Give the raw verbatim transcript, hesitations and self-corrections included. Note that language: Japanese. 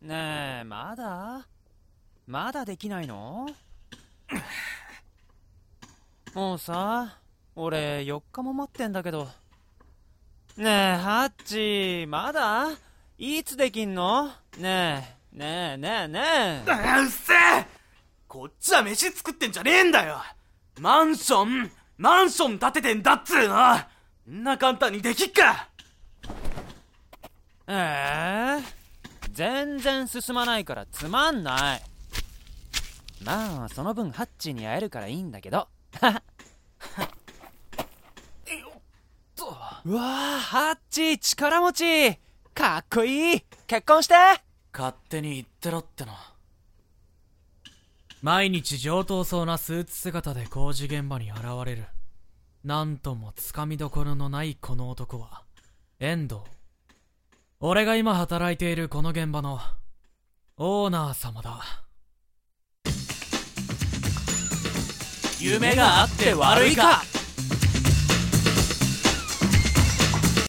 ねえ、まだまだできないの？もうさ、俺よっかも待ってんだけど。ねえハッチ、まだいつできんの？ねえねえねえねえ。 うっせえ！こっちは飯作ってんじゃねえんだよ。マンションマンション建ててんだっつーの。んな簡単にできっか。 えー、全然進まないからつまんない。まあその分ハッチに会えるからいいんだけど。うわあ、ハッチ力持ちかっこいい。結婚して。 勝手に言ってろっての。 毎日上等そうなスーツ姿で工事現場に現れる、なんともつかみどころのないこの男は遠藤。俺が今働いているこの現場のオーナー様だ。 夢があって悪いか。